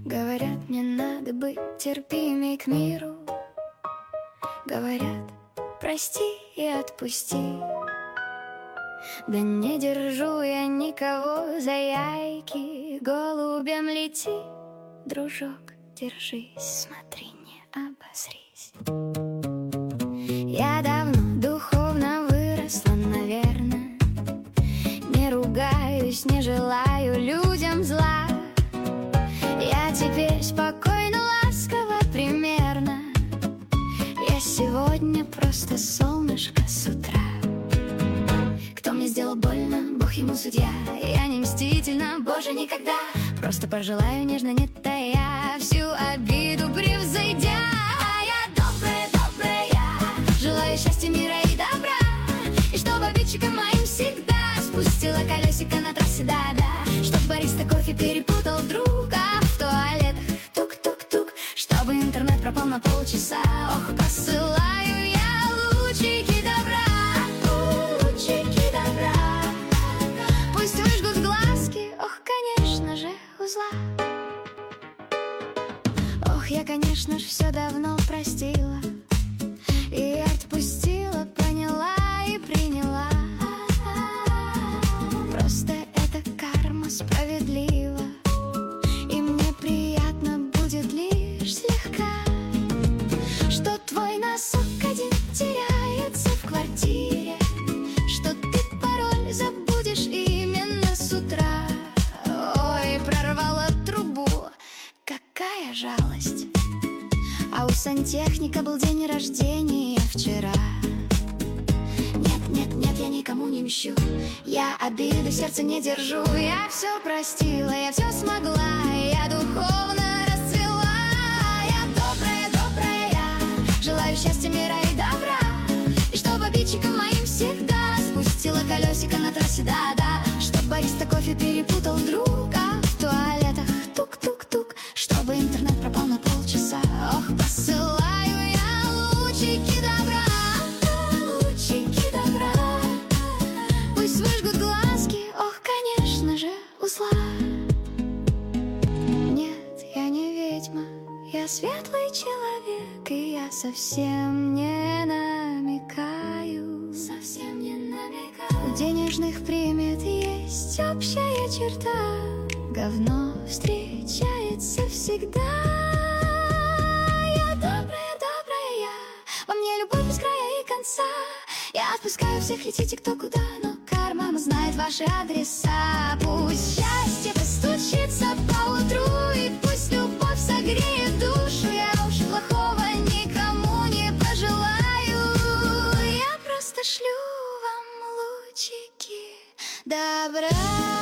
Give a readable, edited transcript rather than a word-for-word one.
Говорят, мне надо быть терпимей к миру. Говорят, прости и отпусти. Да не держу я никого за яйки. Голубем лети, дружок, держись, смотри, не обосрись. Я давно духовно выросла, наверное. Не ругаюсь, не желаю людям зла. Я теперь спокойно, ласково, примерно. Я сегодня просто солнышко с утра. Кто мне сделал больно, Бог ему судья. Я не мстительна, Боже, никогда. Просто пожелаю нежно, не тая, всю обиду превзойдя. А я добрая, добрая, желаю счастья, мира и добра. И чтобы обидчиком моим всегда спустила колесико на трассе, да-да. Чтоб бариста кофе перепутал вдруг, а в туалетах тук-тук-тук. Чтобы интернет пропал на полчаса. Ох, посылаю я лучики добра, лучики добра. Пусть выжгут глазки, ох, конечно же, узла. Ох, я, конечно ж, все давно простила и отпустила, поняла и приняла. Просто эта карма справедлива, и мне приятно будет лишь слегка, что твой носок один теряется в квартире, что ты пароль забудешь именно с утра. Ой, прорвала трубу, какая жалость. А у сантехника был день рождения вчера. Нет, нет, нет, я никому не мщу, я обиды в сердце не держу. Я все простила, я все смогла, я духовно расцвела. Я добрая, добрая, желаю счастья, мира и добра. И чтоб обидчиком моим всегда спустила колесико на трассе, да-да. Чтоб бариста кофе перепутал вдруг, а в туалетах тук-тук-тук. Чтобы интернет пропал на полчаса. Ох, посылаю я лучики добра, лучики добра. Пусть выжгут глазки, ох, конечно же, узла. Нет, я не ведьма, я светлый человек, и я совсем не намекаю, совсем не намекаю. У денежных примет есть общая черта: говно встречается всегда. Я добрая, добрая, во мне любовь без края и конца. Я отпускаю всех, летите кто куда, но карма знает ваши адреса. Пусть счастье постучится поутру, и пусть любовь согреет душу. Я уж плохого никому не пожелаю. Я просто шлю вам лучики добра.